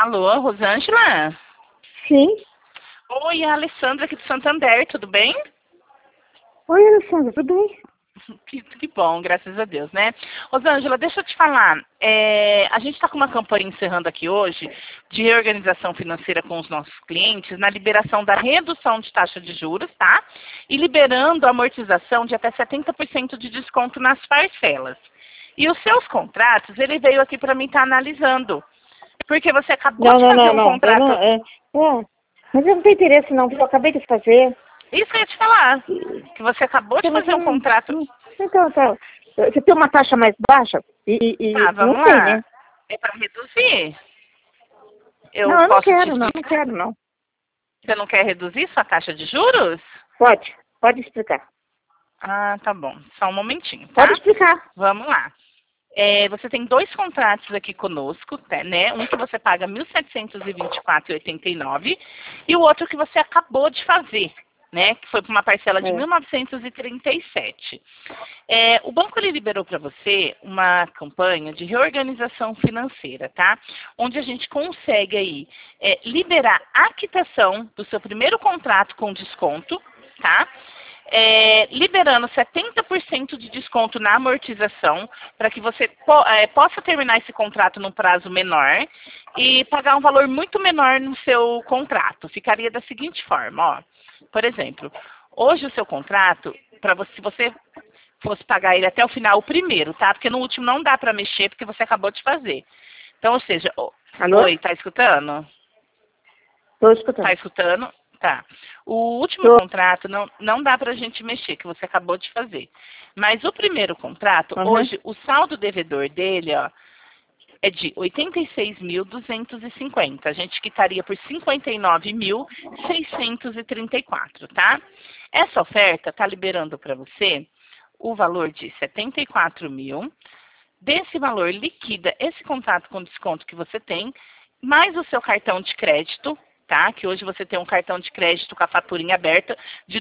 Alô, Rosângela? Sim. Oi, é a Alessandra aqui do Santander, tudo bem? Oi, Alessandra, tudo bem? Que bom, graças a Deus, né? Rosângela, deixa eu te falar. A gente está com uma campanha encerrando aqui hoje de reorganização financeira com os nossos clientes na liberação da redução de taxa de juros, tá? E liberando a amortização de até 70% de desconto nas parcelas. E os seus contratos, ele veio aqui para mim estar analisando. Porque você acabou de fazer um Não. Eu contrato. não, mas eu não tenho interesse não, porque eu acabei de fazer. Isso que eu ia te falar. Que você acabou de fazer um contrato. Então, tá. Você tem uma taxa mais baixa? Tá, Não vamos tem, lá. né? É para reduzir. Eu Não, eu não posso te quero, não explicar. quero, não. Você não quer reduzir sua taxa de juros? Pode explicar. Ah, tá bom. Só um momentinho, tá? Pode explicar. Vamos lá. Você tem dois contratos aqui conosco, né? Um que você paga R$ 1.724,89 e o outro que você acabou de fazer, né? Que foi por uma parcela de 1.937. O banco ele liberou para você uma campanha de reorganização financeira, tá? Onde a gente consegue aí liberar a quitação do seu primeiro contrato com desconto, tá? Liberando 70% de desconto na amortização para que você possa terminar esse contrato num prazo menor e pagar um valor muito menor no seu contrato. Ficaria da seguinte forma, ó. Por exemplo, hoje o seu contrato, se você fosse pagar ele até o final, o primeiro, tá? Porque no último não dá para mexer porque você acabou de fazer. Então, ou seja, Alô? oi, tá escutando? Estou escutando. Tá escutando? Tá. O último contrato não dá para a gente mexer, que você acabou de fazer. Mas o primeiro contrato, hoje, o saldo devedor dele, ó, é de 86.250. A gente quitaria por 59.634, tá? Essa oferta tá liberando para você o valor de 74 mil. Desse valor, liquida esse contrato com desconto que você tem, mais o seu cartão de crédito, tá? Que hoje você tem um cartão de crédito com a faturinha aberta de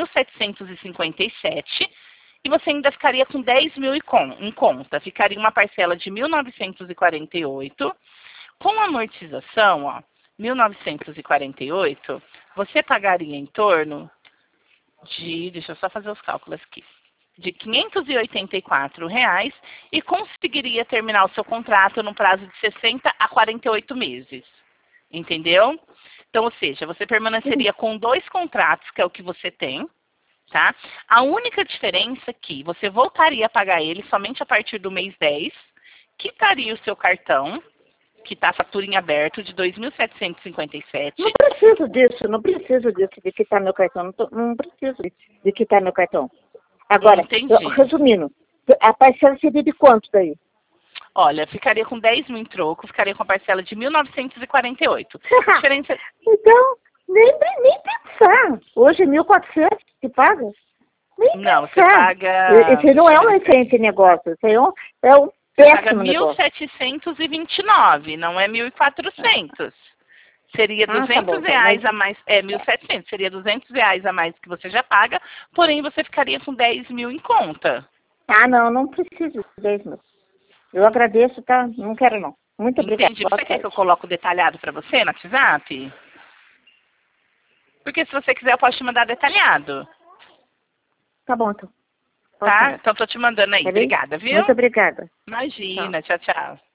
2.757 e você ainda ficaria com 10 mil em conta. Ficaria uma parcela de 1.948. Com amortização, ó, 1.948, você pagaria em torno de, deixa eu só fazer os cálculos aqui, de R$ 584 e conseguiria terminar o seu contrato no prazo de 60 a 48 meses. Entendeu? Então, ou seja, você permaneceria com dois contratos, que é o que você tem, tá? A única diferença é que você voltaria a pagar ele somente a partir do mês 10, quitaria o seu cartão, que está a fatura em aberto, de 2.757. Não preciso disso, de quitar meu cartão. Não preciso de quitar meu cartão. Agora, resumindo, a parcela seria de quanto daí? Olha, ficaria com 10 mil em troco, ficaria com a parcela de 1.948. Diferença... Então, nem pensar. Hoje é 1.400 que paga? Nem não, pensar. Você paga... Esse não é um excelente negócio, esse é um péssimo negócio. Paga 1.729, não é 1.400. Seria R$200 a mais, 1.700, seria R$200 a mais que você já paga, porém você ficaria com 10 mil em conta. Ah, não preciso de 10 mil. Eu agradeço, tá? Não quero não. Muito obrigada. Entendi. Você quer que eu coloque o detalhado para você no WhatsApp? Porque se você quiser eu posso te mandar detalhado. Tá bom, então. Tá? Então tô te mandando aí. Obrigada, viu? Muito obrigada. Imagina. Tchau, tchau.